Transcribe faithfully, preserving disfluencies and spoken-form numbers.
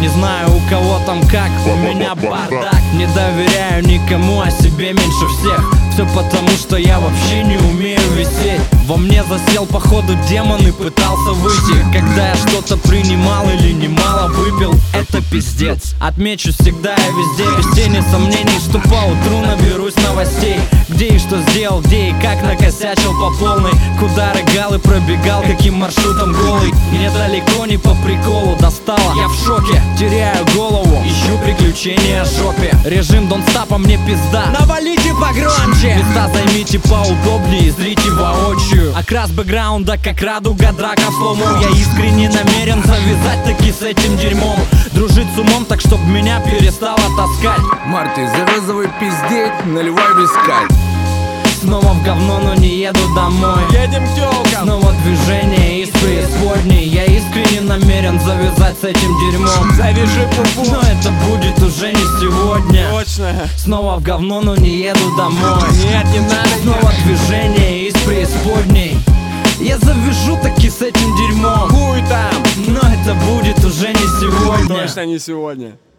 Не знаю, у кого там как, у меня бардак. Не доверяю никому, о себе меньше всех. Все потому, что я вообще не умею висеть. Во мне засел, походу, демон и пытался выйти. Когда я что-то принимал или немало выпил, это пиздец. Отмечу всегда и везде, без тени сомнений, что по утру наберусь новостей. Где и что сделал, где и как накосячил по полной. Куда рыгал и пробегал, каким маршрутом голый. Мне далеко не по приколу достало. Я в шоке, теряю голову, ищу приключения в жопе. Режим don't stop, а мне пизда. Навалите погромче. Места займите поудобнее, зрите воочию. Окрас бэкграунда, как радуга, драка в слому. Я искренне намерен завязать таки с этим дерьмом. Дружить с умом так, чтоб меня перестало таскать. Марти, завязывай пиздеть, наливай вискаль. Снова в говно, но не еду домой. Едем к тёлкам. Снова движение из преисподней. Я искренне намерен завязать с этим дерьмом. Завяжи пупу. Но это будет уже не сегодня. Точно. Снова в говно, но не еду домой. Нет, не надо. Снова движение из преисподней. Я завяжу таки с этим дерьмом. Хуй там. Но это будет уже не сегодня. Точно не сегодня.